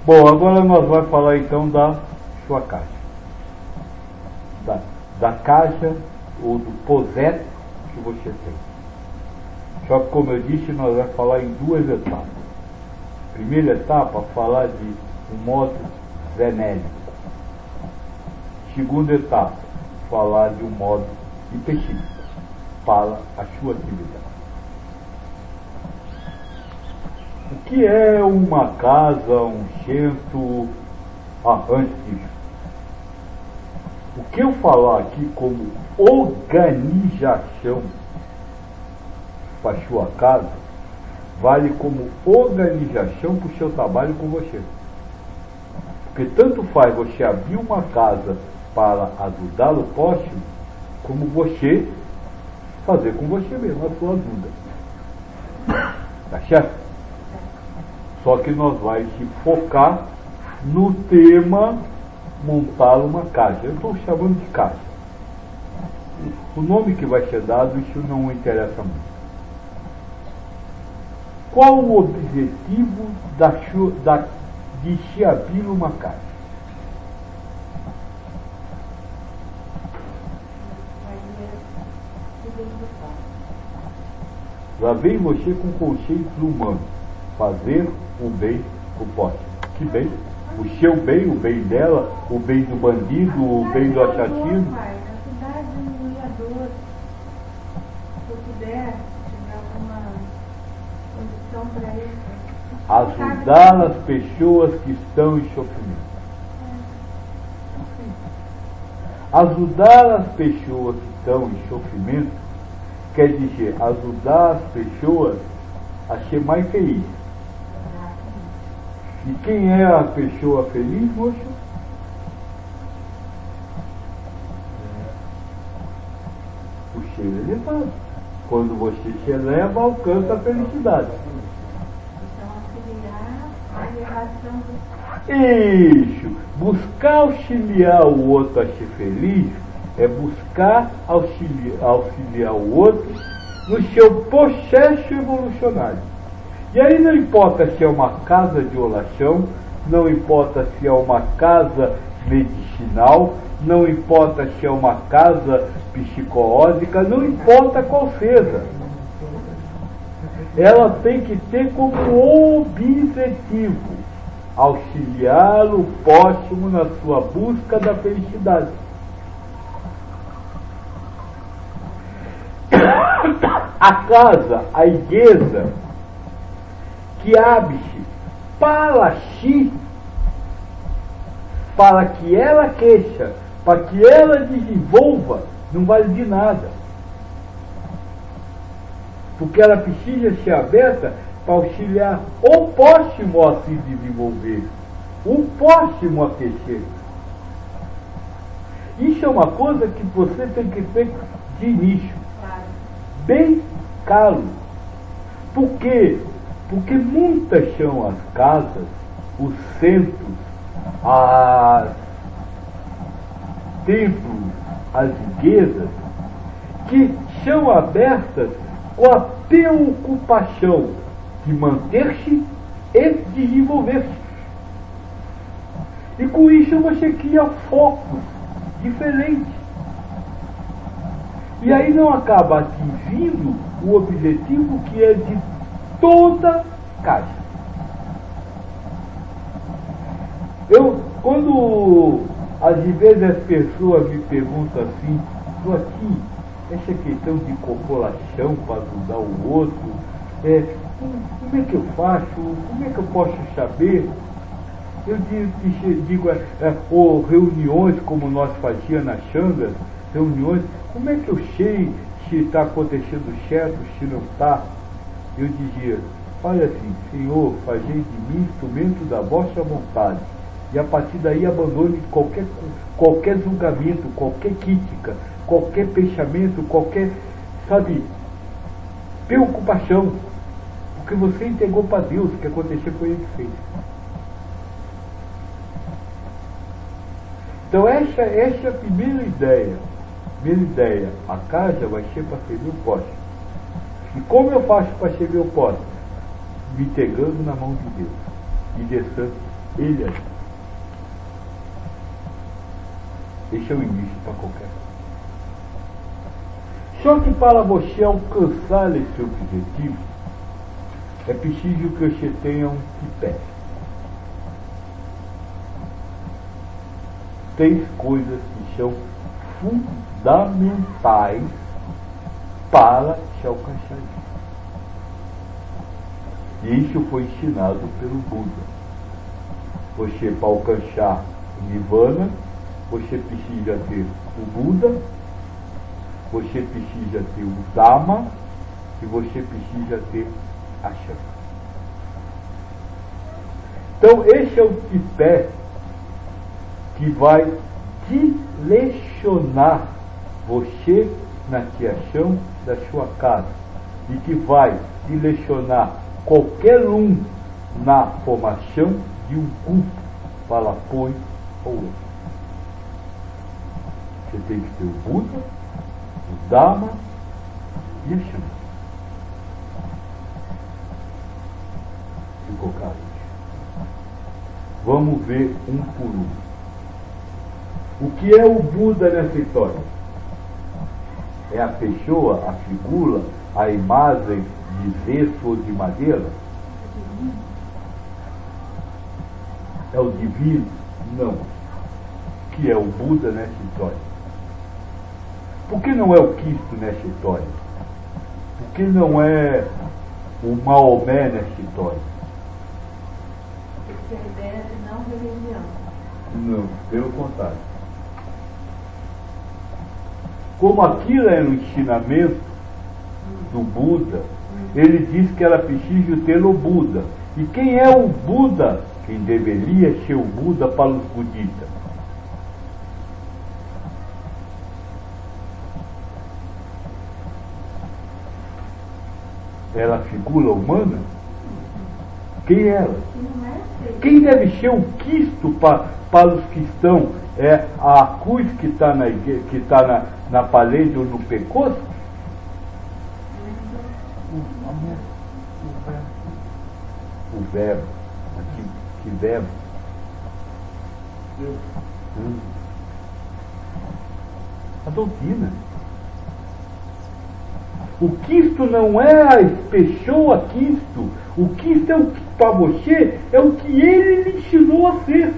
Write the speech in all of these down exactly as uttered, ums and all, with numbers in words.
Bom, agora nós vamos falar então da sua caixa. Da, da caixa ou do projeto que você tem. Só que, como eu disse, nós vamos falar em duas etapas. Primeira etapa, falar de um modo genérico. Segunda etapa, falar de um modo específico para a sua atividade. O que é uma casa, um centro? Ah, antes disso, o que eu falar aqui como organização para a sua casa, vale como organização para o seu trabalho com você. Porque tanto faz você abrir uma casa para ajudar o próximo, como você fazer com você mesmo a sua ajuda. Tá certo? Só que nós vamos se focar no tema montar uma casa. Eu estou chamando de casa. O nome que vai ser dado, isso não interessa muito. Qual o objetivo da, da, de se abrir uma casa? Lá vem você com conceitos humanos. Fazer o bem pro próximo. Que bem? O seu bem, o bem dela, o bem do bandido, o bem do assassino. Ajudar diminuidor, se eu puder, tiver alguma condição para isso. Ajudar as pessoas que estão em sofrimento. Ajudar as pessoas que estão em sofrimento quer dizer ajudar as pessoas a ser mais felizes. E quem é a pessoa feliz, moço? O ser elevado. Quando você se eleva, alcança a felicidade. Então, auxiliar a elevação do... Isso. Buscar auxiliar o outro a ser feliz é buscar auxiliar, auxiliar o outro no seu processo evolucionário. E aí não importa se é uma casa de oração, não importa se é uma casa medicinal, não importa se é uma casa psicológica, não importa qual seja. Ela tem que ter como objetivo auxiliar o próximo na sua busca da felicidade. A casa, a igreja, que abre-se para si, para que ela cresça, para que ela desenvolva, não vale de nada. Porque ela precisa ser aberta para auxiliar o próximo a se desenvolver, o próximo a crescer. Isso é uma coisa que você tem que ter de início, bem caro. Por quê? Porque muitas são as casas, os centros, as templos, as igrejas, que são abertas com a preocupação de manter-se e desenvolver-se. E com isso você cria focos diferentes. E aí não acaba atingindo o objetivo que é de toda casa. Eu, quando às vezes as pessoas me perguntam assim, estou aqui, essa questão de corporação para ajudar o outro, é, como é que eu faço? Como é que eu posso saber? Eu digo, digo é, é, ou reuniões como nós fazíamos na Xanga, reuniões, como é que eu sei se está acontecendo certo, se não está? Eu dizia, olha assim, Senhor, fazei de mim instrumento da vossa vontade. E a partir daí abandone qualquer, qualquer julgamento, qualquer crítica, qualquer pensamento, qualquer, sabe, preocupação. Porque você entregou para Deus, o que aconteceu foi Ele que fez. Então essa, essa é a primeira ideia. Primeira ideia, a casa vai ser para servir o próximo. E como eu faço para servir o próximo? Me entregando na mão de Deus e deixando ele ajuda. Esse é o início para qualquer coisa. Só que para você alcançar esse objetivo, é preciso que você tenha um tripé. Três coisas que são fundamentais para te alcançar isso. E isso foi ensinado pelo Buda. Você, para alcançar o Nirvana, você precisa ter o Buda, você precisa ter o Dharma e você precisa ter a chama. Então esse é o tripé que vai direcionar você na criação da sua casa e que vai direcionar qualquer um na formação de um grupo para apoio ao outro. Você tem que ter o Buda, o Dharma e a chama. Ficou claro? Vamos ver um por um. O que é o Buda nessa história? É a pessoa, a figura, a imagem de gesso ou de madeira? É o divino? Não. O que é o Buda nessa história? Por que não é o Cristo nessa história? Por que não é o Maomé nessa história? Porque a ideia de não religião. Não, pelo contrário. Como aquilo era um ensinamento do Buda, ele diz que era preciso ter o Buda. E quem é o Buda? Quem deveria ser o Buda para os budistas? Era a figura humana? Quem era? Quem deve ser o Cristo para, para os cristãos? É a cruz que está na, que tá na, na parede ou no pescoço? O verbo. Que, que verbo? Hum. A doutrina. O Cristo não é a pessoa Cristo. O Cristo é o que para você é o que ele lhe ensinou a ser.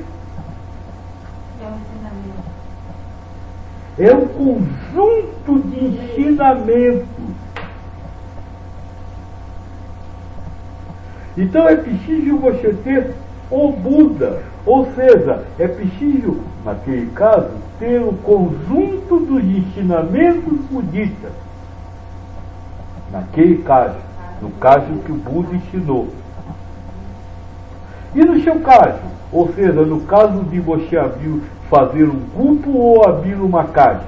É um conjunto de ensinamentos. Então é preciso você ter o Buda, ou seja, é preciso, naquele caso, ter o conjunto dos ensinamentos budistas. Naquele caso, no caso que o Buda ensinou. E no seu caso, ou seja, no caso de você abrir, fazer um grupo ou abrir uma casa,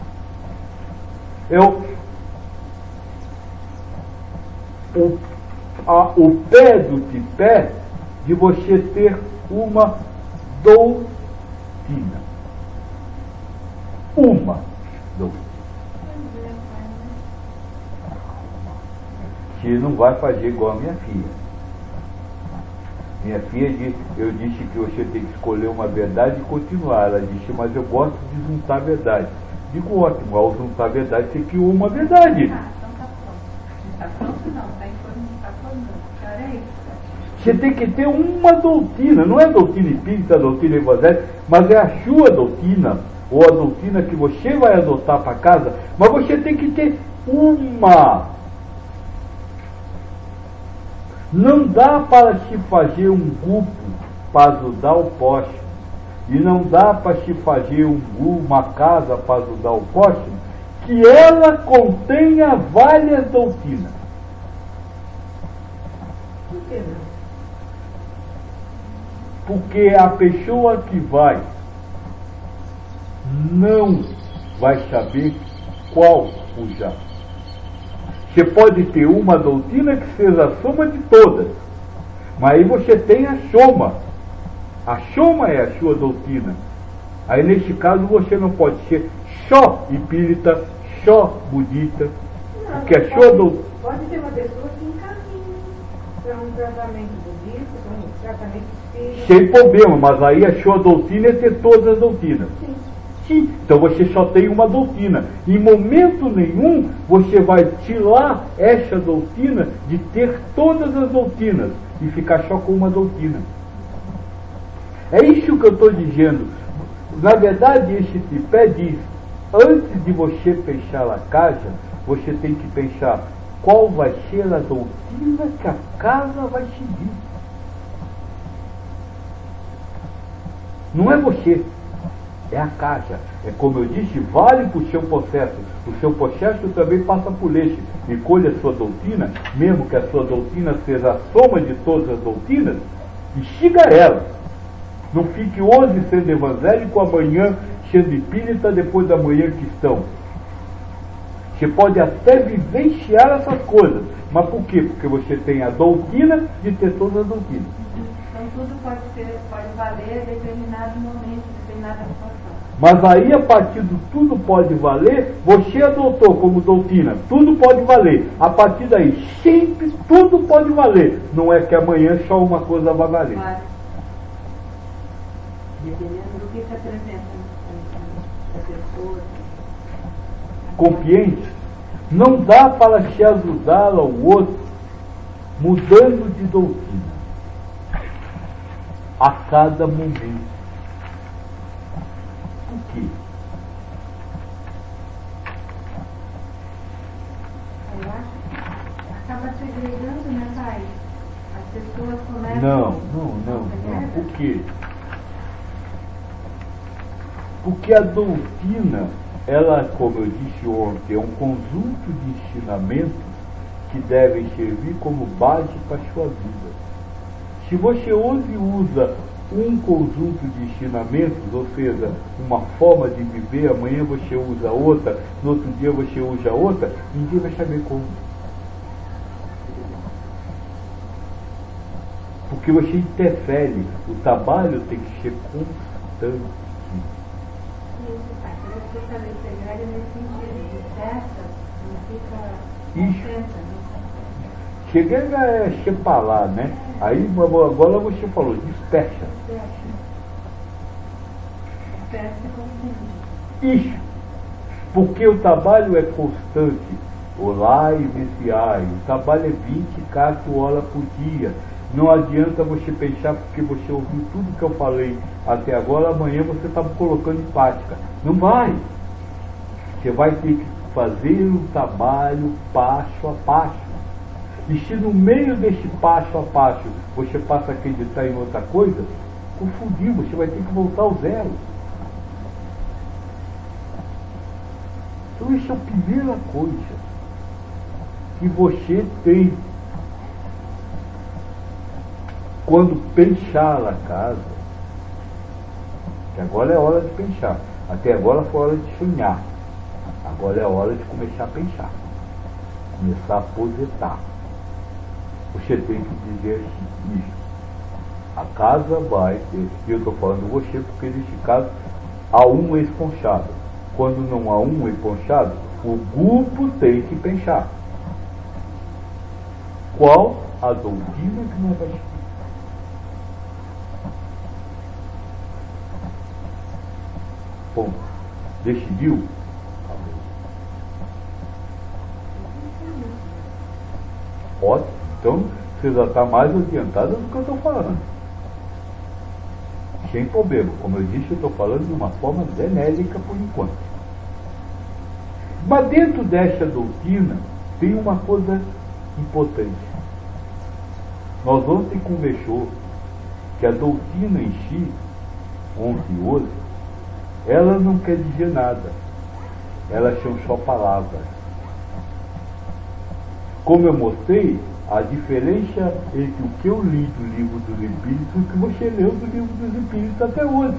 é o, o, a, o pé do tripé de você ter uma doutrina. Uma doutrina. Você não vai fazer igual a minha filha. Minha filha disse, eu disse que você tem que escolher uma verdade e continuar. Ela disse, mas eu gosto de juntar verdade. Digo, ótimo, ao juntar a verdade, você criou uma verdade. Ah, então tá pronto. Tá pronto não, tá informando, tá formando. Era isso. Você tem que ter uma doutrina, não é doutrina espírita, doutrina evangélica, mas é a sua doutrina, ou a doutrina que você vai adotar para casa, mas você tem que ter uma. Não dá para se fazer um grupo para ajudar o próximo, e não dá para se fazer um grupo, uma casa para ajudar o próximo, que ela contenha várias doutrinas. Por que não? Porque a pessoa que vai não vai saber qual usar. Você pode ter uma doutrina que seja a soma de todas, mas aí você tem a soma. A soma é a sua doutrina. Aí neste caso você não pode ser só espírita, só budista, Não, porque a pode, sua doutrina... pode ter uma pessoa que encaminha. isso é um tratamento budista, um tratamento espírita. Sem problema, mas aí a sua doutrina é ter todas as doutrinas. Sim. Sim. Então você só tem uma doutrina. Em momento nenhum você vai tirar esta doutrina de ter todas as doutrinas e ficar só com uma doutrina. É isso que eu estou dizendo. Na verdade, este tripé diz: antes de você pensar a casa, você tem que pensar qual vai ser a doutrina que a casa vai seguir. Não é você, é a casa. É como eu disse, vale para o seu processo. O seu processo também passa por este. Escolha a sua doutrina, mesmo que a sua doutrina seja a soma de todas as doutrinas, e siga ela. Não fique hoje sendo evangélico, amanhã sendo espírita, depois da manhã cristão. Você pode até vivenciar essas coisas. Mas por quê? Porque você tem a doutrina de ter todas as doutrinas. Então tudo pode ser, pode valer em determinado momento, em determinada situação. Mas aí, a partir do tudo pode valer, você adotou como doutrina, tudo pode valer. A partir daí, sempre tudo pode valer. Não é que amanhã só uma coisa vai valer. Claro. Dependendo do que se apresenta a pessoa. Compreende? Não dá para se ajudar ao outro mudando de doutrina a cada momento. Por quê? Eu acho que acaba segregando, né, pai? As pessoas começam... Não, não, não, não. Por quê? Porque a doutrina, ela, como eu disse ontem, é um conjunto de ensinamentos que devem servir como base para a sua vida. Se você hoje usa um conjunto de ensinamentos, ou seja, uma forma de viver, amanhã você usa outra, no outro dia você usa outra, ninguém vai saber como. Porque você interfere, o trabalho tem que ser constante. Isso, pai. Quando eu fico também segrega nesse sentido, dispersa, não fica contenta. Cheguei a separar, né? Aí agora você falou, dispersa. Dispersa e confunde. Isso. Porque o trabalho é constante. Olá e viciai. O trabalho é vinte e quatro horas por dia. Não adianta você pensar porque você ouviu tudo que eu falei até agora, amanhã você está colocando em prática. Não vai. Você vai ter que fazer o trabalho passo a passo. E se no meio desse passo a passo você passa a acreditar em outra coisa, confundiu, você vai ter que voltar ao zero. Então isso é a primeira coisa que você tem quando pensar na casa, que agora é hora de pensar. Até agora foi hora de sonhar. Agora é hora de começar a pensar. Começar a projetar. Você tem que dizer isso. A casa vai ter, e eu estou falando você porque nesse caso há um responsável. Quando não há um responsável, o grupo tem que pensar. Qual a doutrina que nós vamos seguir? Bom, decidiu? Ótimo. Então, você já está mais adiantada do que eu estou falando. Sem problema. Como eu disse, eu estou falando de uma forma genérica por enquanto. Mas dentro desta doutrina, tem uma coisa importante. Nós ontem conversou que a doutrina em si, ontem e hoje, ela não quer dizer nada. Elas são só palavras. Como eu mostrei, a diferença entre o que eu li do livro dos Espíritos e o que você leu do livro dos Espíritos até hoje.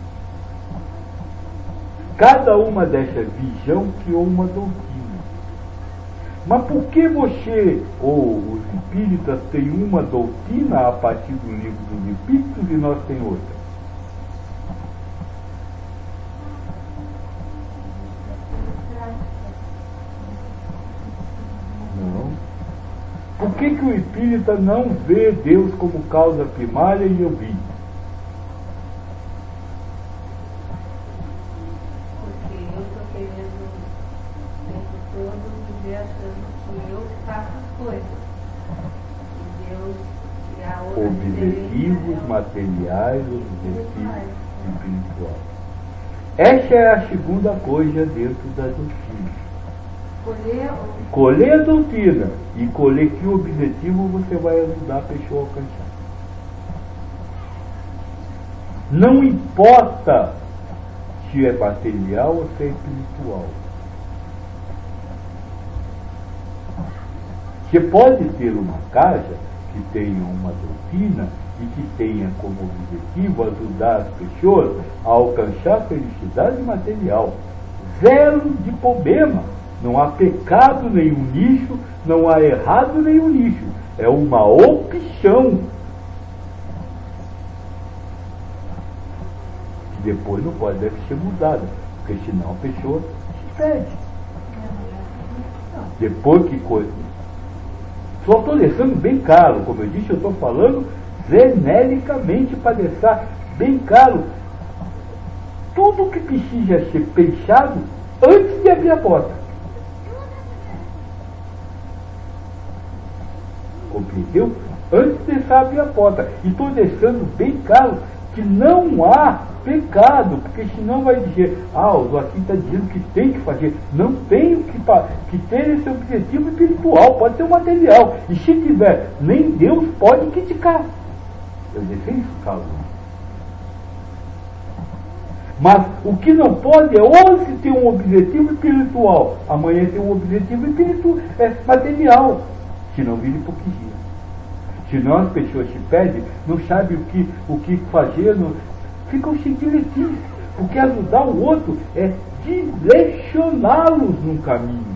Cada uma dessas visões criou uma doutrina. Mas por que você, ou os espíritas, têm uma doutrina a partir do livro dos Espíritos e nós tem outra? Não. Por que, que o espírita não vê Deus como causa primária e eu vi? Porque eu estou querendo o tempo todo viver achando que eu faço as coisas. E Deus e a outra Objetivos materiais, objetivos espirituais. Esta é a segunda coisa dentro da doutrina. Colher, colher a doutrina e colher que objetivo você vai ajudar a pessoa a alcançar. Não importa se é material ou se é espiritual. Você pode ter uma casa que tenha uma doutrina e que tenha como objetivo ajudar as pessoas a alcançar a felicidade material. Zero de problema. Não há pecado nenhum nisso, não há errado nenhum nisso. É uma opção. Que depois não pode, deve ser mudada, porque senão a pessoa se perde. Depois que coisa. Só estou deixando bem claro, como eu disse, eu estou falando genericamente para deixar bem claro tudo que precisa ser pensado antes de abrir a porta. Compreendeu? Antes de abrir a porta. E estou deixando bem claro que não há pecado, porque senão vai dizer, ah, o Joaquim está dizendo que tem que fazer. Não tem que, que ter esse objetivo espiritual, pode ser um material. E se tiver, nem Deus pode criticar. Eu deixei isso claro. Mas o que não pode é hoje ter um objetivo espiritual, amanhã ter um objetivo espiritual, é material. Se não vira hipocrisia. Senão as pessoas se pedem, não sabem o que, o que fazer, não, ficam sem diretriz. Porque ajudar o outro é direcioná-los num caminho.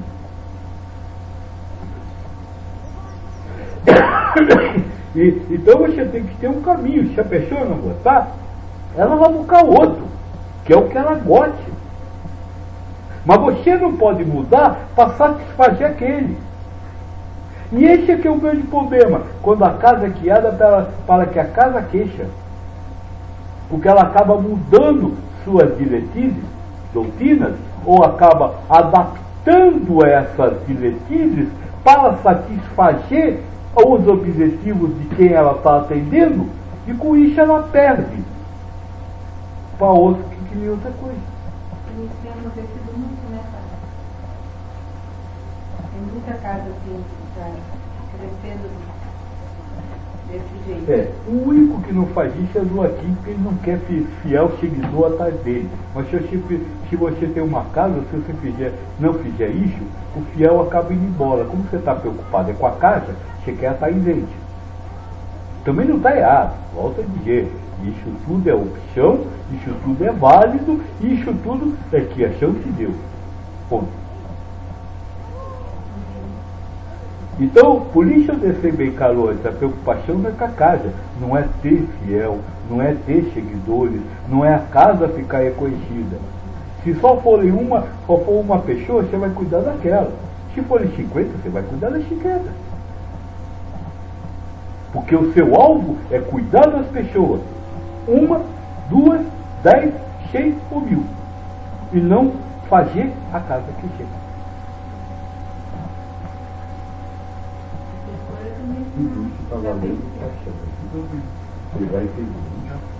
E, então você tem que ter um caminho. Se a pessoa não gostar, ela vai buscar outro, que é o que ela goste. Mas você não pode mudar para satisfazer aquele. E esse aqui é o grande problema, quando a casa é criada para, para que a casa queixa. Porque ela acaba mudando suas diretrizes, doutrinas, ou acaba adaptando essas diretrizes para satisfazer os objetivos de quem ela está atendendo, e com isso ela perde para outro que queria outra coisa. Isso tem acontecido muito, né, pai? Tem muita casa que está crescendo desse jeito. É, o único que não faz isso é o Joaquim, porque ele não quer fiel seguidor atrás dele. Mas se você, se você tem uma casa, se você fizer, não fizer isso, o fiel acaba indo embora. Como você está preocupado é com a casa, você quer estar em gente. Também não está errado, volto a dizer. Isso tudo é opção, isso tudo é válido, isso tudo é criação de Deus. Ponto. Então, por isso eu deixei bem claro, essa preocupação não é com a casa, não é ter fiel, não é ter seguidores, não é a casa ficar reconhecida. Se só forem uma, só for uma pessoa, você vai cuidar daquela. Se forem cinquenta, você vai cuidar das cinquenta. Porque o seu alvo é cuidar das pessoas. Uma, duas, dez, cem ou mil. E não fazer a casa crescer. Tudo isso está valendo para a chama. Você vai entender.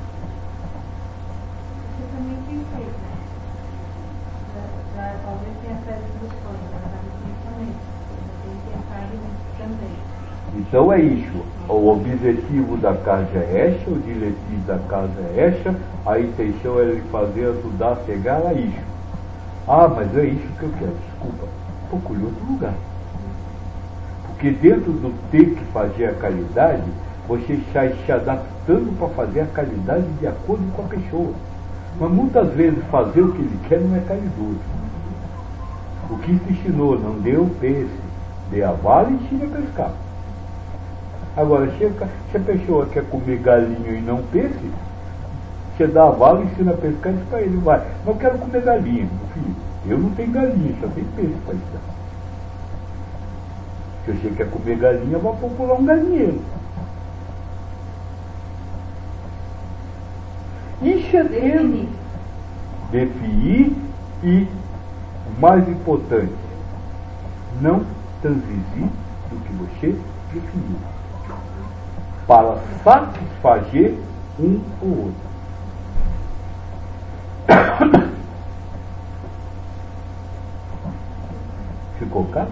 Você também tem feito, né? Já, já, talvez tenha feito dos sonhos, mas também tem pensado nisso também. Então é isso. O objetivo da casa é essa, o diretivo da casa é essa, a intenção é de fazer, ajudar a chegar a isso. Ah, mas é isso que eu quero, desculpa. Procure outro lugar. Porque dentro do ter que fazer a caridade, você está se adaptando para fazer a caridade de acordo com a pessoa. Mas muitas vezes fazer o que ele quer não é caridoso. O que te ensinou, não dê o peixe, dê a vara e ensine a pescar. Agora, se a pessoa quer comer galinha e não peixe, você dá a vara e ensina a pescar e diz para ele, vai, mas eu quero comer galinha, meu filho. Eu não tenho galinha, só tenho peixe para ensinar. Se você quer comer galinha, vai procurar um galinheiro. Isso é ter, definir e, o mais importante, não transgredir do que você definiu, para satisfazer um ou outro. Ficou claro?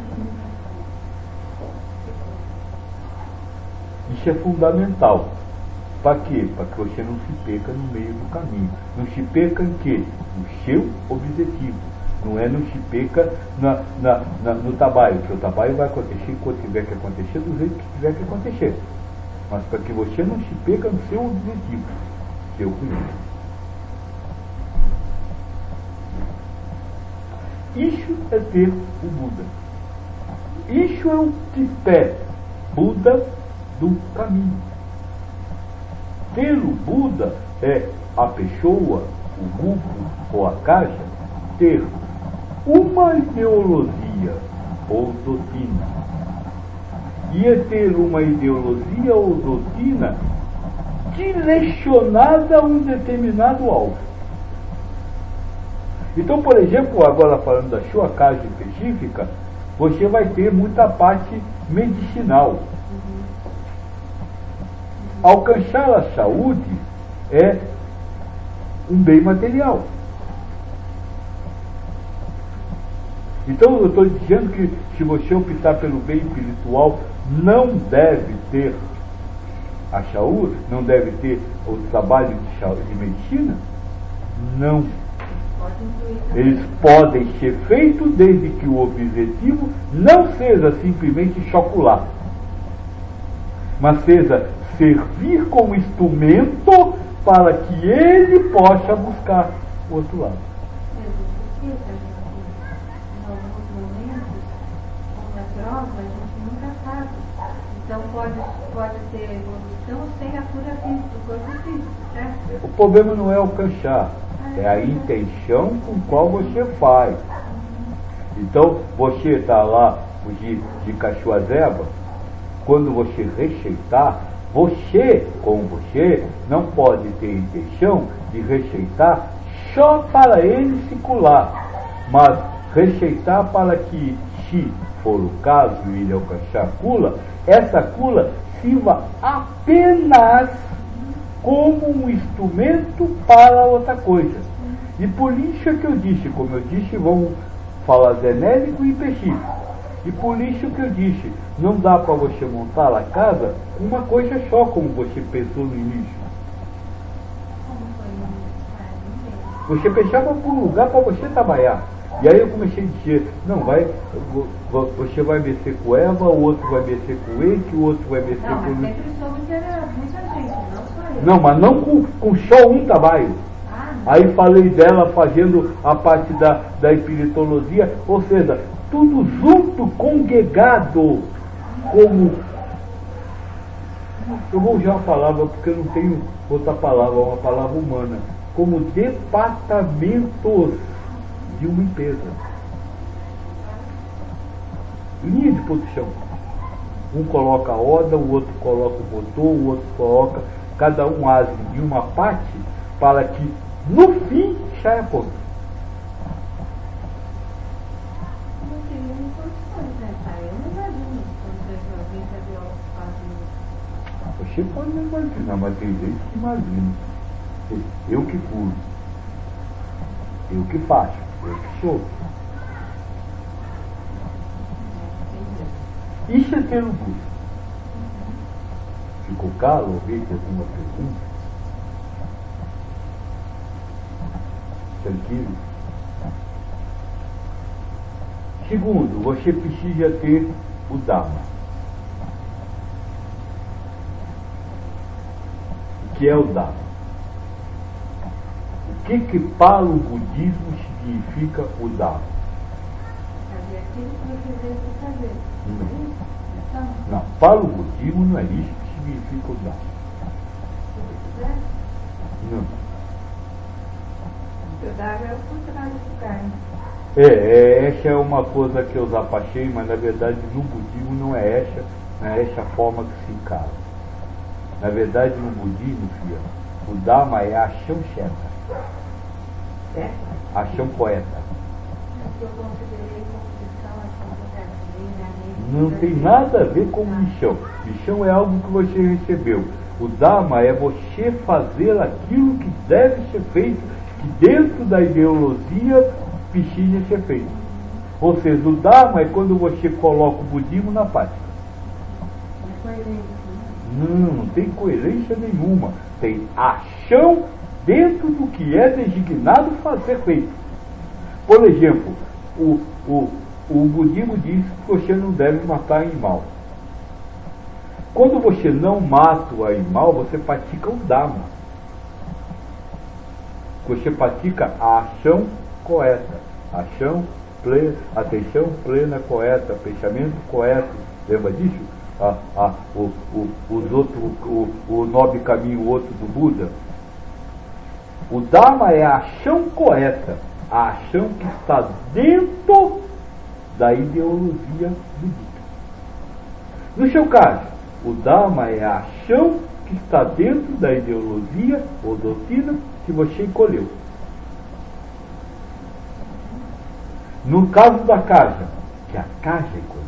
Isso é fundamental. Para quê? Para que você não se perca no meio do caminho. Não se perca em quê? No seu objetivo. Não é não se perca na, na, na, no trabalho, porque o trabalho vai acontecer quando tiver que acontecer, do jeito que tiver que acontecer. Mas para que você não se perca no seu objetivo, seu conhecimento. Isso é ter o Buda. Isso é o tripé Buda do caminho. Ter o Buda é a pessoa, o grupo ou a caixa, ter uma ideologia ou doutrina. E é ter uma ideologia ou doutrina direcionada a um determinado alvo. Então, por exemplo, agora falando da sua caixa específica, você vai ter muita parte medicinal. Alcançar a saúde é um bem material. Então eu estou dizendo que se você optar pelo bem espiritual, não deve ter a saúde, não deve ter o trabalho de, saúde, de medicina? Não. Eles podem ser feitos desde que o objetivo não seja simplesmente chocular, mas seja servir como instrumento para que ele possa buscar o outro lado. Em alguns momentos, com a prova, a gente nunca sabe. Então pode, pode ter evolução sem a cura física, do corpo físico, certo? O problema não é alcançar, é a intenção com qual você faz. Então, você está lá de, de cachoazeba, quando você rejeitar, você, como você, não pode ter a intenção de rejeitar só para ele circular, mas rejeitar para que, se for o caso, ele alcançar a cura, essa cura sirva apenas como um instrumento para outra coisa. E por isso é que eu disse, como eu disse, vamos falar genérico e específico. E por isso que eu disse, não dá para você montar a casa uma coisa só, como você pensou no início. Você pensava por um lugar para você trabalhar. E aí eu comecei a dizer, não, vai, você vai mexer com Eva, o outro vai mexer com ele, o outro vai mexer não, com... Não, mas sempre soube que era muita gente, não só eu. Não, mas não com, com só um trabalho. Ah, aí falei dela fazendo a parte da, da espiritologia, ou seja, tudo junto, congregado, como... Eu vou usar uma palavra, porque eu não tenho outra palavra, uma palavra humana, como departamentos de uma empresa. Linha de produção. Um coloca a roda, o outro coloca o motor, o outro coloca, cada um age de uma parte, para que no fim saia ponto. não teria nem condições, né, pai? Eu não imagino quando eu vim fazer o Você pode não imaginar, mas tem gente que imagina. Eu que curo. Eu que faço. Eu que sou. Isso é ter o Buda. Ficou claro? Alguém tem alguma pergunta? Tranquilo? Segundo, você precisa ter o Dharma. O que é o Dharma? O que que para o budismo significa o Dharma? fazer aquilo que você veio para fazer. Não. Então, Não, para o budismo não é isso que significa o Dharma. né? Não. Eu verdade é o contrário do karma. É, é, essa é uma coisa que eu zapachei, mas na verdade no budismo não é essa, não é essa a forma que se encara. Na verdade no budismo, filha, o Dharma é a ação certa. É? A ação correta. Eu considerei composição, ação correta. Não tem nada a ver com missão. Missão é algo que você recebeu. O Dharma é você fazer aquilo que deve ser feito, que dentro da ideologia precisa ser feito. Ou seja, o Dharma é quando você coloca o budismo na prática. É coerente. Não, não tem coerência nenhuma. Tem ação dentro do que é designado para ser feito. Por exemplo, o, o, o budismo diz que você não deve matar animal. Quando você não mata o animal, você pratica o Dharma. Você pratica a ação correta. Ação plena, atenção plena correta, pensamento correto. Lembra disso? Ah, ah, o, o, os outro, o, o nobre caminho, o outro do Buda. O Dharma é a ação correta. A ação que está dentro da ideologia budista. No seu caso, o Dharma é a ação que está dentro da ideologia ou doutrina que você escolheu. No caso da casa, que a casa escolheu.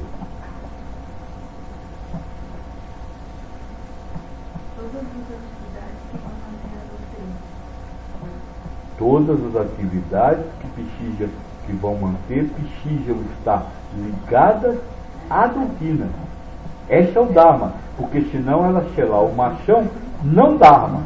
Todas as atividades que precisam, que vão manter, precisam estar ligadas à doutrina. Esse é o Dharma, porque senão ela, sei lá, o machão não Dharma.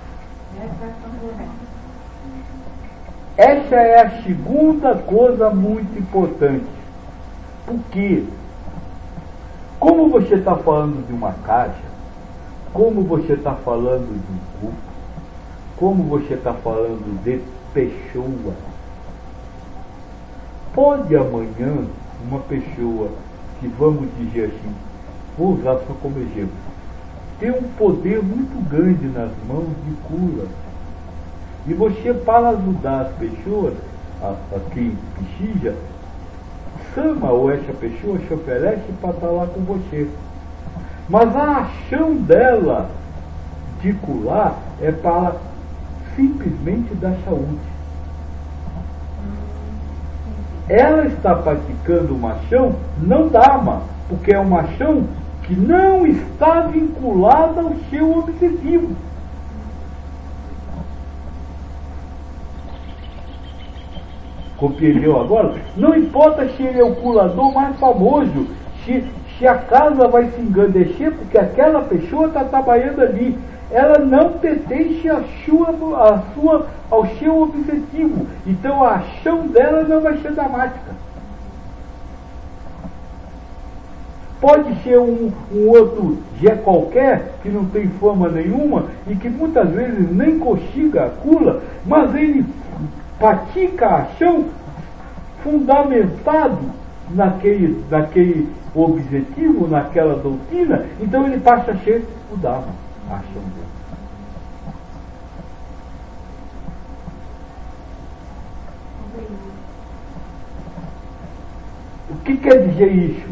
Essa é a segunda coisa muito importante. Porque, como você está falando de uma casa, como você está falando de um grupo, como você está falando de pessoa, pode amanhã uma pessoa que, vamos dizer assim, vou usar só como exemplo, ter um poder muito grande nas mãos de cura. E você, para ajudar as pessoas, a, a quem precisa, chama ou essa pessoa se oferece para estar lá com você. Mas a ação dela de curar é para simplesmente dar saúde. Ela está praticando uma ação não Dharma, porque é uma ação que não está vinculada ao seu objetivo. Compreendeu agora? Não importa se ele é o curador mais famoso, se, se a casa vai se engrandecer, porque aquela pessoa está trabalhando ali. Ela não pertence à sua, à sua, ao seu objetivo. Então a ação dela não vai ser dramática. Pode ser um, um outro Zé qualquer, que não tem fama nenhuma, e que muitas vezes nem consiga a cura, mas ele pratica a ação fundamentado naquele, naquele objetivo, naquela doutrina, então ele passa a ser o Dharma, a ação dele. O que quer dizer isso?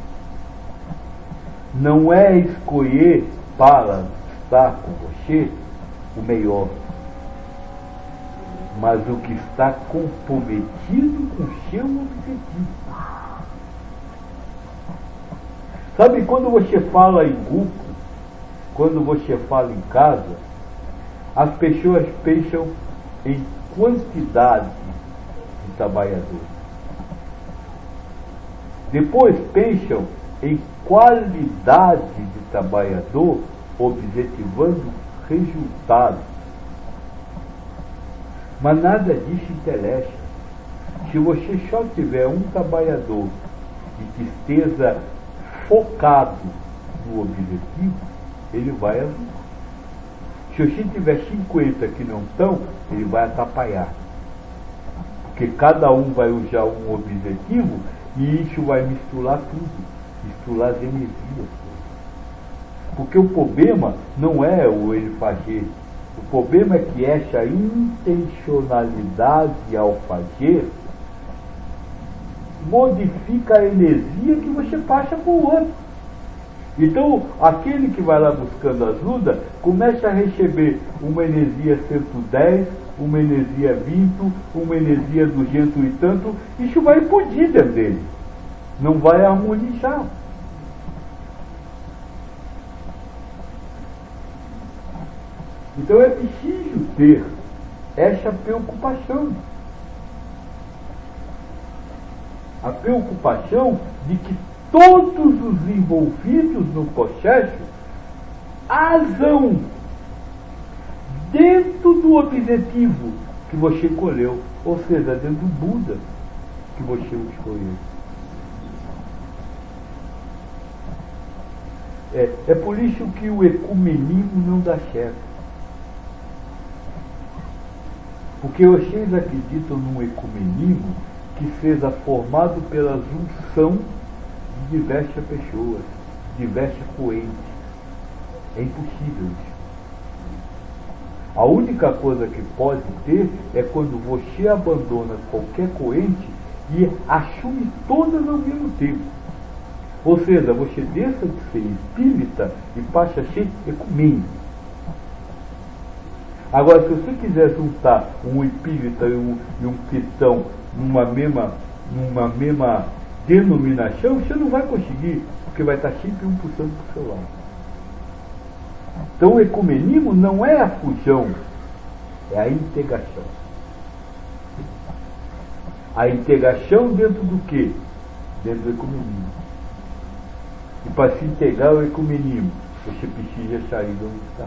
Não é escolher para estar com você o melhor, mas o que está comprometido com o seu objetivo. Sabe, quando você fala em grupo, quando você fala em casa, as pessoas pensam em quantidade de trabalhadores. Depois pensam em qualidade de trabalhador, objetivando resultados. Mas nada disso interessa. Se você só tiver um trabalhador e que esteja focado no objetivo, ele vai ajudar. Se você tiver cinquenta que não estão, ele vai atrapalhar. Porque cada um vai usar um objetivo e isso vai misturar tudo, misturar as energias. Porque o problema não é o ele fazer, O problema é que essa intencionalidade ao fazer modifica a energia que você passa para o outro. Então, aquele que vai lá buscando ajuda, começa a receber uma energia cento e dez, uma energia vinte, uma energia duzentos e tanto, isso vai implodir dentro dele. Não vai harmonizar. Então é preciso ter essa preocupação. A preocupação de que todos os envolvidos no processo agam dentro do objetivo que você escolheu, ou seja, dentro do Buda que você escolheu. É, é por isso que o ecumenismo não dá certo. Porque vocês acreditam num ecumenismo que seja formado pela junção de diversas pessoas, diversas correntes. É impossível isso. A única coisa que pode ter é quando você abandona qualquer corrente e assume todas ao mesmo tempo. Ou seja, você deixa de ser espírita e passa a ser ecumênico. Agora, se você quiser juntar um espírita e um, e um cristão numa mesma, numa mesma denominação, você não vai conseguir, porque vai estar sempre um puxando para o seu lado. Então, o ecumenismo não é a fusão, é a integração. A integração dentro do quê? Dentro do ecumenismo. E para se integrar ao ecumenismo, você precisa sair de onde está.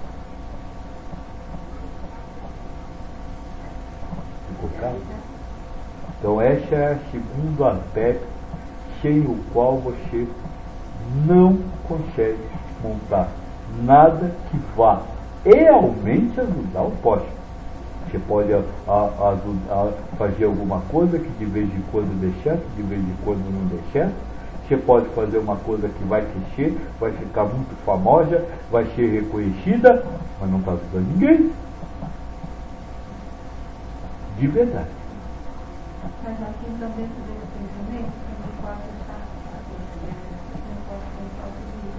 Então esse é o segundo aspecto sem o qual você não consegue montar nada que vá realmente ajudar o próximo. Você pode a, a, a, fazer alguma coisa que de vez em quando dê certo, de vez em quando não dê certo. Você pode fazer uma coisa que vai crescer, vai ficar muito famosa, vai ser reconhecida, mas não está ajudando ninguém. De verdade. Mas aqui então dentro desse pensamento, eu não posso achar, eu não posso pensar o seguinte.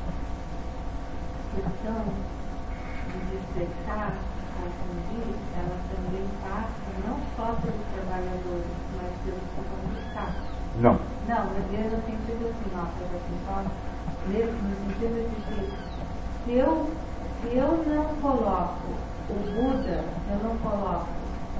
A questão de despertar, confundir, ela também passa não só pelos trabalhadores, mas pelos que vão buscar. Não. Não, eu no sentido assim, nossa, assim, só mesmo no sentido de que se eu, se eu não coloco o Buda, eu não coloco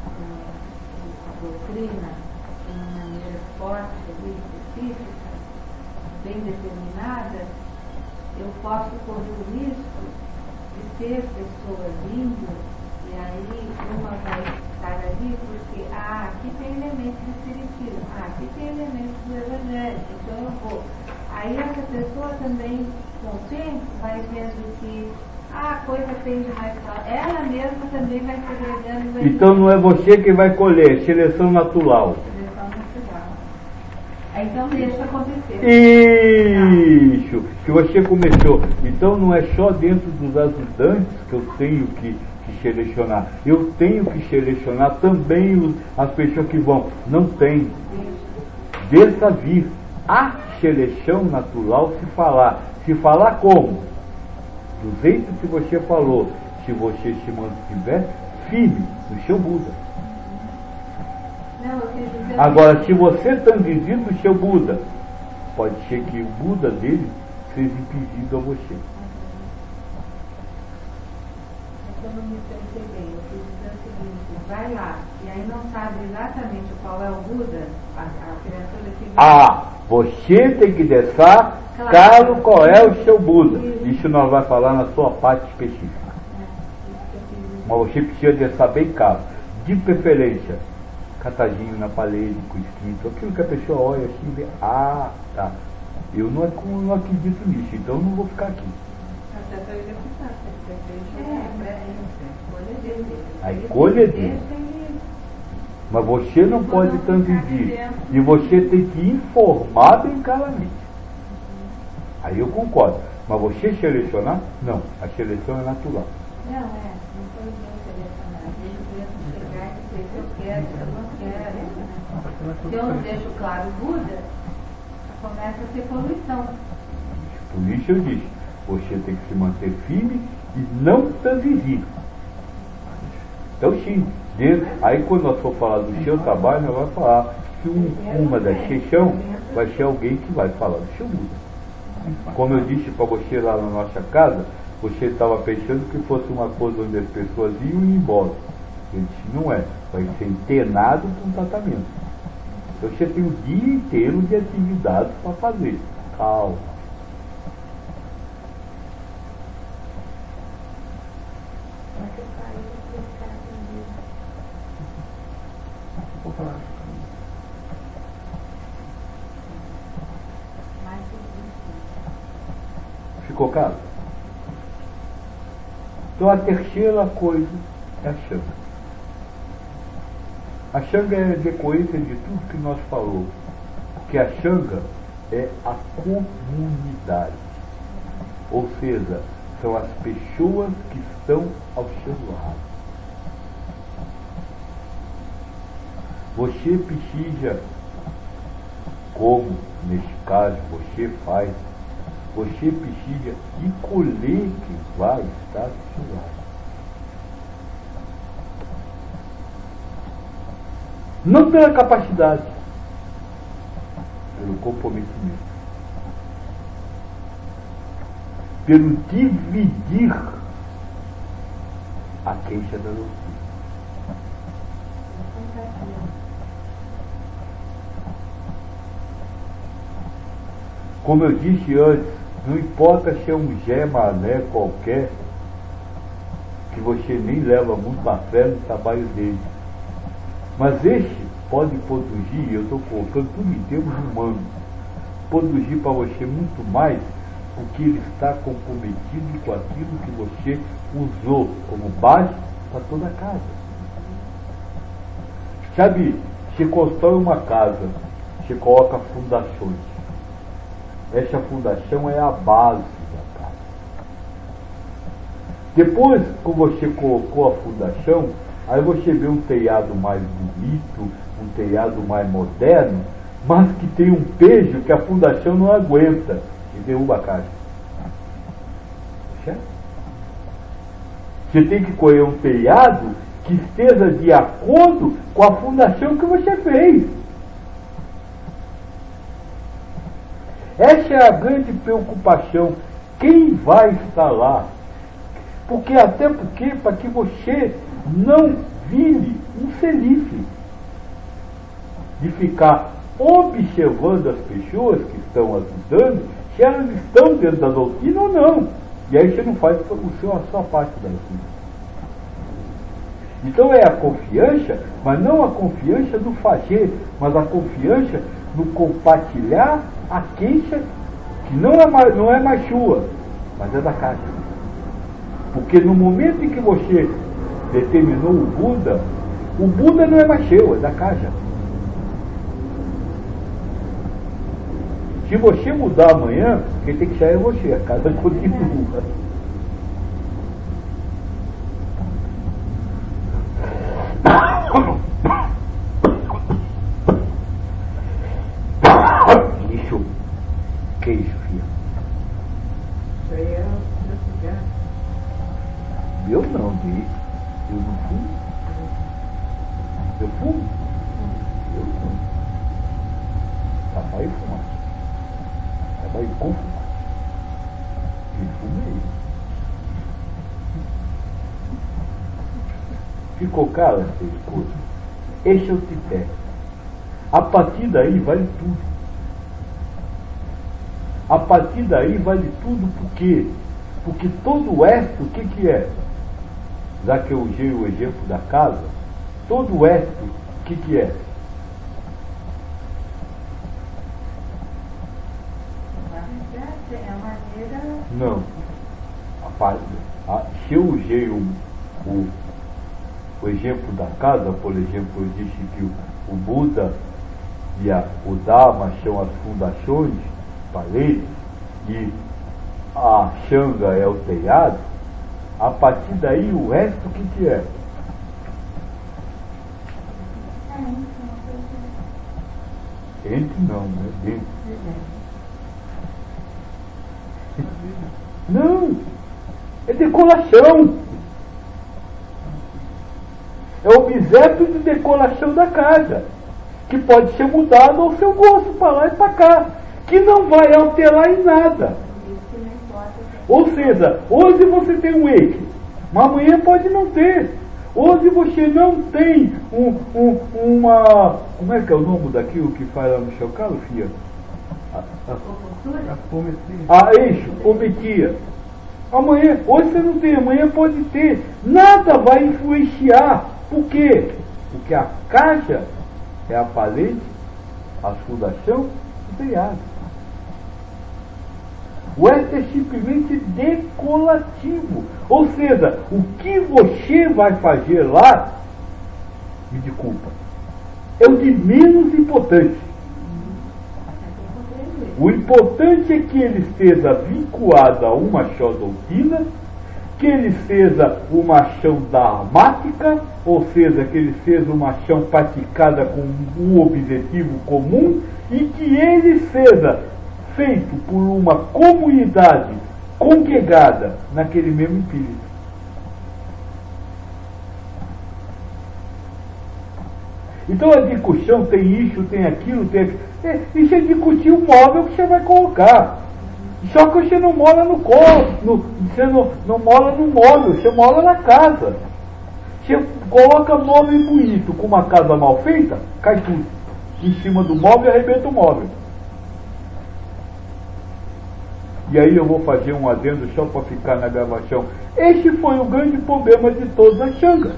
a doutrina de uma maneira forte, específica, bem determinada, eu posso correr o risco de ter pessoas vindo e aí uma vai estar ali porque, ah, aqui tem elementos do espiritismo, ah, aqui tem elementos do evangelho, então eu vou. Aí essa pessoa também, com o tempo, vai vendo que a coisa tende mais para ela mesma também vai segregando. Vai então não é você que vai colher, seleção natural. Seleção natural. Então deixa acontecer. Isso, que você começou. Então não é só dentro dos ajudantes que eu tenho que, que selecionar. Eu tenho que selecionar também os, as pessoas que vão. Não tem. Deixa vir. A seleção natural se falar. Se falar como? Do jeito que você falou, se você se mantiver firme no seu Buda. Não, eu quis dizer Agora, se você está dizendo o seu Buda, pode ser que o Buda dele seja impedido a você. Eu não me expressei bem, eu quis dizer o seguinte, vai lá, e aí não sabe exatamente qual é o Buda, a, a criatura que vai... Ah, você tem que deixar claro, claro qual é o seu Buda. Isso nós vamos falar na sua parte específica. Mas você precisa deixar bem claro. De preferência, catadinho na parede, com escrito, aquilo que a pessoa olha assim e vê, ah, tá. Eu não, não acredito nisso, então eu não vou ficar aqui. Até para executar, a escolha dele. Mas você não pode transmitir. E você tem que informar bem claramente. Aí eu concordo. Mas você selecionar? Não. A seleção é natural. Não, é, não foi bem selecionado. Deixa o cliente chegar e dizer se eu quero, se eu não quero. Né? Se eu não deixo claro o Buda, começa a ter poluição. Por isso eu disse, você tem que se manter firme e não transigir. Então sim, Deus, aí quando nós for falar do seu trabalho, nós vamos falar que um, uma das questões vai ser alguém que vai falar do seu Buda. Como eu disse para você lá na nossa casa, você estava pensando que fosse uma coisa onde as pessoas iam e embora. Eu disse, não é, vai ser internado com tratamento. Então você tem o dia inteiro de atividades para fazer. Calma. Ficou claro? Então a terceira coisa é a Shanga. A Shanga é decorrência de tudo que nós falamos. Que a Shanga é a comunidade. Ou seja, são as pessoas que estão ao seu lado. Você precisa, como neste caso você faz, você precisa escolher quem vai estar do seu lado. Não pela capacidade, pelo comprometimento, pelo dividir a queixa da doutrina. Como eu disse antes, não importa se é um Zé Mané qualquer, que você nem leva muito a fé no trabalho dele. Mas este pode produzir, eu estou colocando tudo em termos humanos, produzir para você muito mais, porque ele está comprometido com aquilo que você usou como base para toda a casa. Sabe, se constrói uma casa, se coloca fundações. Essa fundação é a base da casa. Depois que você colocou a fundação, aí você vê um telhado mais bonito, um telhado mais moderno, mas que tem um peso que a fundação não aguenta e derruba a casa. Certo? Você tem que colher um telhado que esteja de acordo com a fundação que você fez. Essa é a grande preocupação. Quem vai estar lá? Porque até porque, para que você não vire um celife de ficar observando as pessoas que estão ajudando, se elas estão dentro da doutrina ou não. E aí você não faz o seu, a sua parte da doutrina. Então é a confiança, mas não a confiança do fazer, mas a confiança no compartilhar a queixa que não é, mais, não é mais sua, mas é da casa. Porque no momento em que você determinou o Buda, o Buda não é mais seu, é da casa. Se você mudar amanhã, quem tem que sair é você, a casa continua. Isso, que isso, filha? Isso aí é o cigarro. Eu não, de, eu não fumo. Eu fumo? Eu não. Papai fuma. Papai com fuma. E fumei. Ficou claro essas coisas? Esse é o tripé. A partir daí vale tudo. A partir daí vale tudo por quê? Porque todo o resto, o que que é? Já que eu usei o exemplo da casa, todo o resto, o que que é? É a maneira. Não. A, parte- a, se eu usei o, o, o exemplo da casa, por exemplo, eu disse que o, o Buda e a, o Dharma são as fundações, paredes, e a Shanga é o telhado, A partir daí, o resto, o que, que é? Entre não, né? Dentro. Não! É decoração! É objeto de decoração da casa, que pode ser mudado ao seu gosto, para lá e para cá, que não vai alterar em nada. Ou seja, hoje você tem um eike, mas amanhã pode não ter. Hoje você não tem um, um, uma... Como é que é o nome daquilo que faz lá no chocalo, filha? A, a, a eixo, pometia. Amanhã, hoje você não tem, amanhã pode ter. Nada vai influenciar. Por quê? Porque a caixa é a parede, a fundação e o telhado. O resto é simplesmente decorativo. Ou seja, o que você vai fazer lá, me desculpa, é o de menos importante. O importante é que ele esteja vinculado a uma só doutrina, que ele seja uma ação dharmática, ou seja, que ele seja uma ação praticada com um objetivo comum, e que ele seja feito por uma comunidade congregada naquele mesmo espírito. Então a discussão tem isso, tem aquilo, tem aquilo. É, isso é discutir o móvel que você vai colocar. Só que você não mora no corpo, no, você não, não mora no móvel, você mora na casa. Você coloca móvel bonito com uma casa mal feita, cai tudo. Em cima do móvel e arrebenta o móvel. E aí eu vou fazer um adendo só para ficar na gravação. Esse foi o grande problema de todas as Xangas.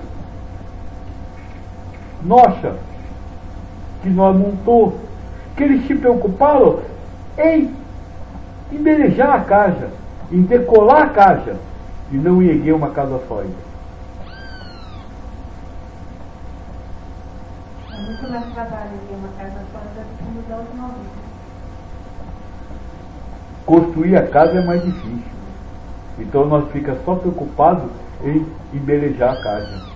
Nossa, que nós montou, que eles se preocuparam em embelejar a casa, em decolar a casa, e não em erguer uma casa sólida. É muito mais trabalho erguer uma casa sólida do que mudar os móveis. Construir a casa é mais difícil. Então nós ficamos só preocupados em embelejar a casa.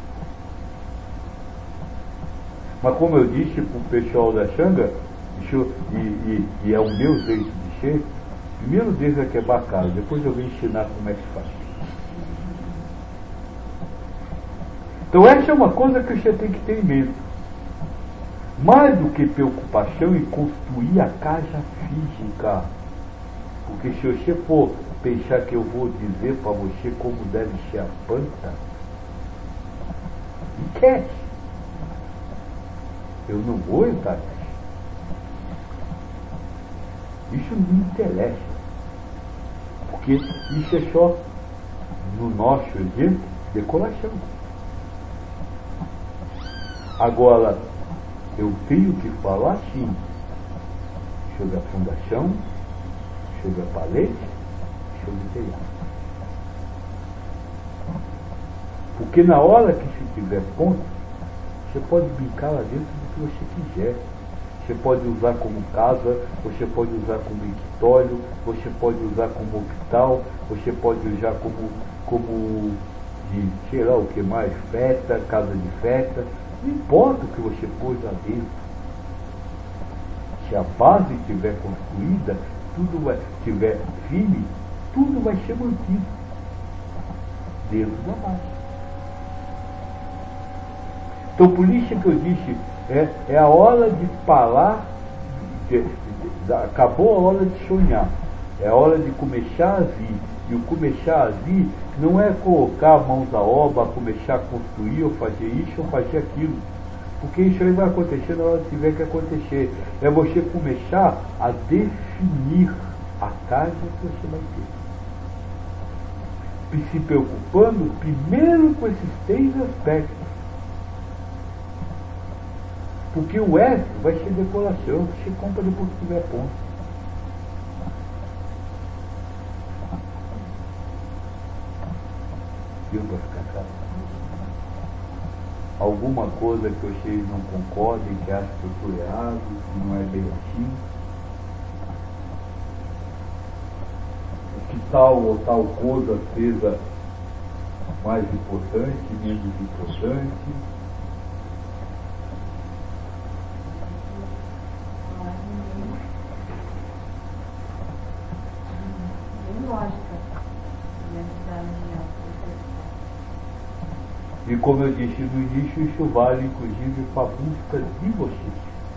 Mas como eu disse para o pessoal da Xanga, e, e, e é o meu jeito de ser, primeiro deles é quebrar a casa, depois eu vou ensinar como é que faz. Então essa é uma coisa que você tem que ter em mente. Mais do que preocupação em construir a casa física. Porque se você for pensar que eu vou dizer para você como deve ser a planta, esquece. Eu não vou entrar nisso. Isso não me interessa. Porque isso é só, no nosso exemplo, decoração. Agora, eu tenho que falar sim sobre a fundação, sobre a parede, sobre o telhado. Porque na hora que se tiver ponto, você pode brincar lá dentro do que você quiser. Você pode usar como casa, você pode usar como escritório, você pode usar como hospital, você pode usar como, como de, sei lá o que mais, festa, casa de festa. Não importa o que você pôs lá dentro. Se a base estiver construída, tudo vai, estiver firme, tudo vai ser mantido dentro da base. Então por isso que eu disse, é, é a hora de parar, de, de, de, acabou a hora de sonhar, é a hora de começar a vir. E o começar a vir não é colocar mãos à obra, começar a construir, ou fazer isso, ou fazer aquilo. Porque isso aí vai acontecer na hora que tiver que acontecer. É você começar a definir a casa que você vai ter. E se preocupando primeiro com esses três aspectos. Porque o resto vai ser decoração, você compra depois que tiver ponto. Viu para ficar claro? Alguma coisa que vocês não concordem, que acham que eu estou errado, que não é bem assim. Que tal ou tal coisa seja mais importante, menos importante. Bem lógica, dentro da minha percepção. E como eu disse no início, isso vale inclusive para a busca de você.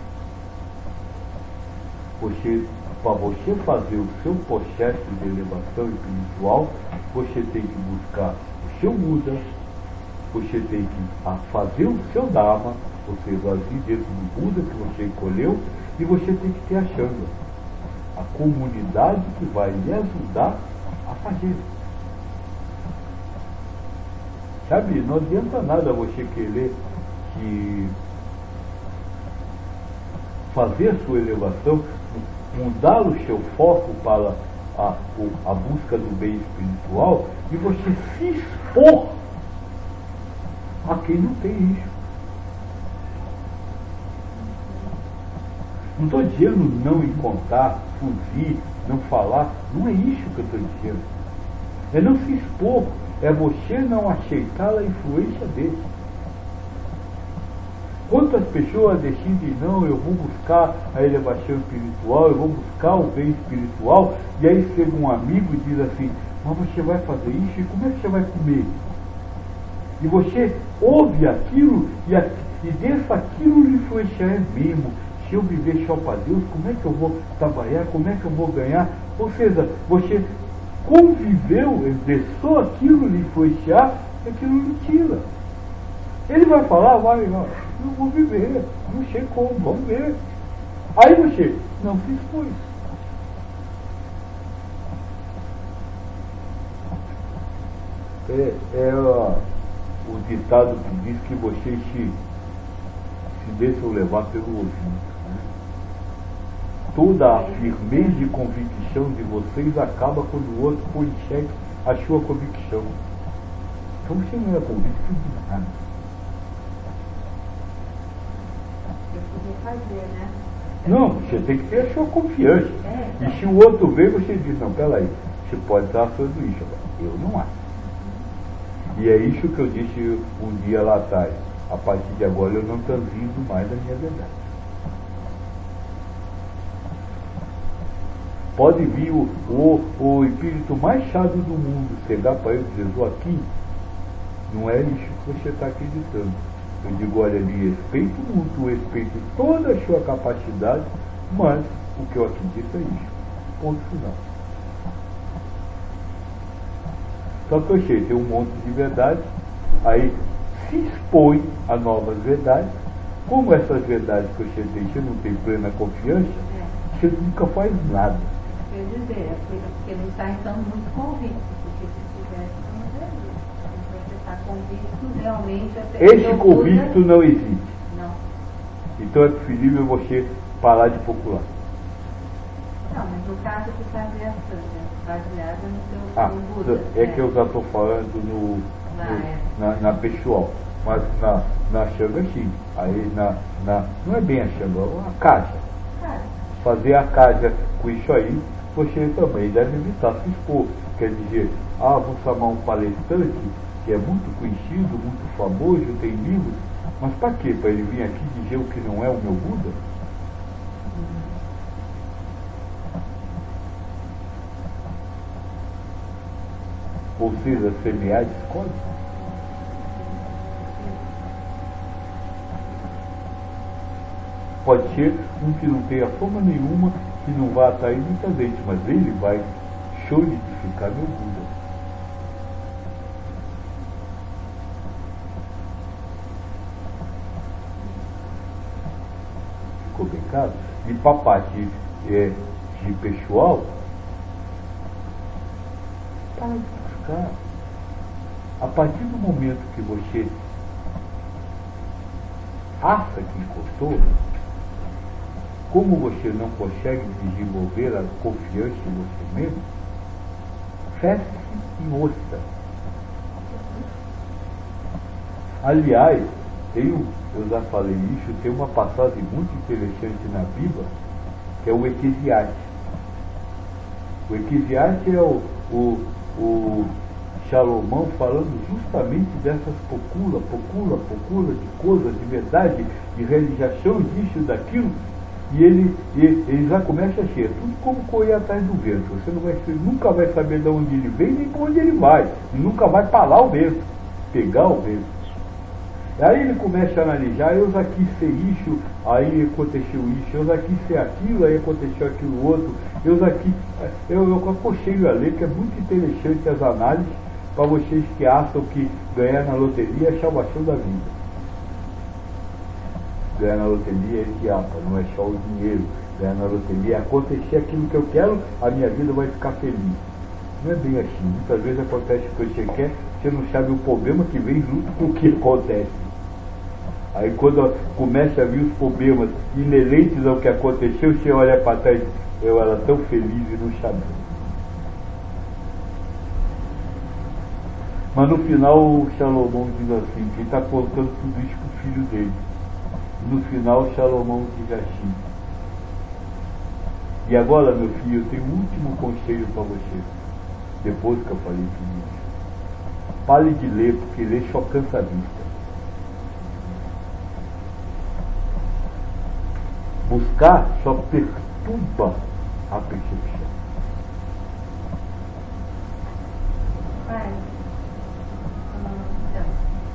Você, para você fazer o seu processo de elevação espiritual, você tem que buscar o seu Buda, você tem que a, fazer o seu Dharma, ou seja, agir dentro do Buda que você escolheu, e você tem que ter a Sangha, a comunidade que vai lhe ajudar a fazer. Sabe, não adianta nada você querer que fazer a sua elevação, mudar o seu foco para a, a busca do bem espiritual e você se expor a quem não tem isso. Não estou dizendo não encontrar, fugir, não falar, não é isso que eu estou dizendo. É não se expor, é você não aceitar a influência dele. Quantas pessoas decidem, não, eu vou buscar a elevação espiritual, eu vou buscar o bem espiritual, e aí chega um amigo e diz assim, mas você vai fazer isso, e como é que você vai comer? E você ouve aquilo, e, a, e deixa aquilo lhe influenciar, é mesmo, se eu viver só para Deus, como é que eu vou trabalhar, como é que eu vou ganhar? Ou seja, você conviveu, deixou aquilo lhe influenciar, e aquilo lhe tira. Ele vai falar, vai, não, não vou viver, não sei como, vamos ver. Aí você não se expôs. É, é ó, o ditado que diz que vocês se, se deixam levar pelo ouvido. Né? Toda a firmeza e convicção de vocês acaba quando o outro põe em xeque a sua convicção. Então você não é convicto de nada. Fazer, né? Não, você tem que ter a sua confiança. É, então. E se o outro vem, você diz, não, peraí, você pode estar fazendo isso. Eu não acho. E é isso que eu disse um dia lá atrás. A partir de agora eu não transindo mais a minha verdade. Pode vir o, o, o espírito mais chato do mundo chegar para ele e dizer, aqui, não é isso que você está acreditando. Eu digo, olha, lhe respeito muito, respeito toda a sua capacidade, mas o que eu acredito é isso. Ponto final. Só que eu sei, tem um monte de verdade, aí se expõe a novas verdades. Como essas verdades que você tem, você não tem plena confiança, é. Você nunca faz nada. Quer dizer, é porque não está então muito convicto, porque se tivesse, não seria. Está convicto realmente até esse convicto não existe. Não. Então é preferível você parar de procurar. Não, mas no caso de fazer a Sangha, baseada no seu ah, no Buda. É, é que eu já estou falando no, na, no, é. na, na pessoal. Mas na, na Sangha sim. Aí na, na, não é bem a Sangha, é a casa. Cara. Fazer a casa com isso aí, você também deve evitar se expor. Quer dizer, ah, vou chamar um palestrante que é muito conhecido, muito famoso, tem livros, mas para quê? Para ele vir aqui dizer o que não é o meu Buda? Ou seja, semear discórdia? Pode ser um que não tenha forma nenhuma, que não vá atrair muita gente, mas ele vai solidificar meu Buda. Ficou bem claro? E para a parte é, de pessoal, para de buscar. A partir do momento que você acha que encostou, como você não consegue desenvolver a confiança em você mesmo, feche-se e ouça. Aliás, tem um, eu já falei isso, tem uma passagem muito interessante na Bíblia, que é o Eclesiastes. O Eclesiastes é o, o, o Salomão falando justamente dessas procura, procura, procura de coisas, de verdade, de realização, disso, daquilo, e ele, ele, ele já começa a ser tudo como correr atrás do vento. Você não vai, nunca vai saber de onde ele vem nem para onde ele vai, e nunca vai parar o vento, pegar o vento. Aí ele começa a analisar, eu já quis ser isso, aí aconteceu isso, eu já quis ser aquilo, aí aconteceu aquilo outro, eu já quis, eu, eu aconselho a ler, que é muito interessante as análises, para vocês que acham que ganhar na loteria é a salvação da vida. Ganhar na loteria é diabo, não é só o dinheiro. Ganhar na loteria é acontecer aquilo que eu quero, a minha vida vai ficar feliz. Não é bem assim. Muitas vezes acontece o que você quer, você não sabe o problema que vem junto com o que acontece. Aí quando começa a vir os problemas inerentes ao que aconteceu, você olha para trás, eu era tão feliz e não sabia. Mas no final o Salomão diz assim, que ele está contando tudo isso para o filho dele. No final o Salomão diz assim, e agora, meu filho, eu tenho um último conselho para você, depois que eu falei tudo isso. Pare de ler, porque ler só cansa a vista. Buscar só perturba a percepção. Pai, então,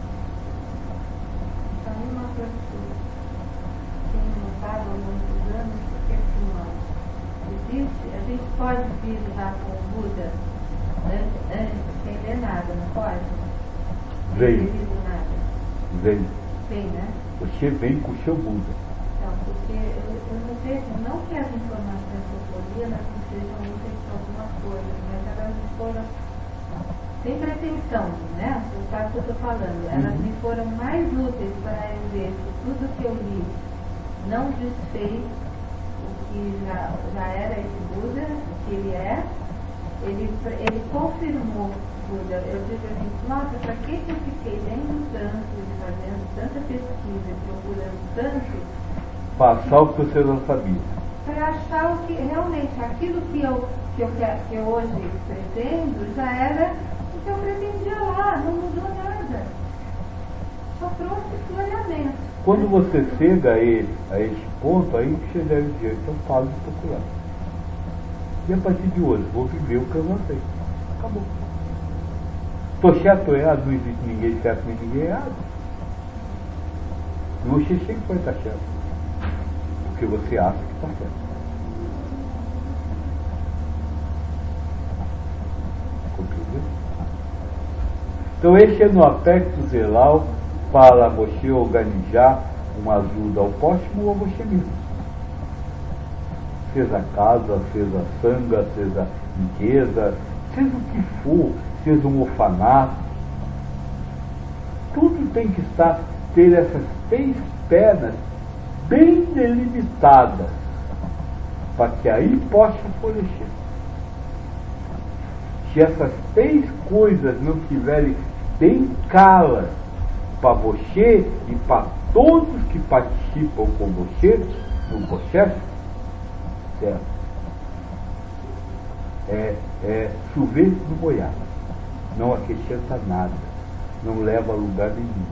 então uma pessoa tem notado há muitos anos que assim, ó, existe, a gente pode vir lá com o Buda antes, antes sem ler nada, não pode? Vem. Sem ler nada. Vem. Vem, né? Você vem com o seu Buda. Então, porque eu, eu não vejo, não que as informações que eu colhi, elas não sejam úteis para alguma coisa, mas elas me foram, sem pretensão, né? O caso que eu estou falando, elas me foram mais úteis para eu ver que tudo que eu li não desfez o que já, já era esse Buda, o que ele é, ele, ele confirmou Buda. Eu digo assim, nossa, para que eu fiquei lendo tanto, fazendo tanta pesquisa, procurando tanto, Passar o que você não sabia. para achar o que realmente aquilo que eu, que eu, quero, que eu hoje pretendo já era o que eu pretendia lá, não mudou nada. Só trouxe floreamento. Quando você chega a, ele, a esse ponto, aí você deve dizer, então falo de procurar. E a partir de hoje, vou viver o que eu não sei. Acabou. Estou certo ou errado? Não existe ninguém certo nem ninguém errado. E você sempre vai estar certo. Porque você acha que está certo. Compreendeu? Então esse é no aspecto geral para você organizar uma ajuda ao próximo ou a você mesmo. Seja casa, seja sanga, seja riqueza, seja o que for, seja um orfanato. Tudo tem que estar, ter essas três pernas bem delimitadas, para que aí possa florescer. Se essas três coisas não estiverem bem claras para você e para todos que participam com você no processo, certo? É, é chover no molhado, não acrescenta nada, não leva a lugar nenhum.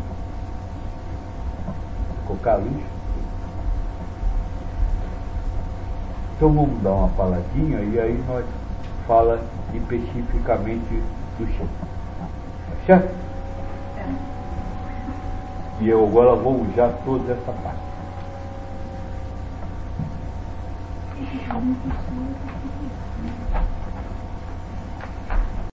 Colocar lixo. Então vamos dar uma paladinha e aí nós fala especificamente do chão. Certo? E eu agora vou usar toda essa parte.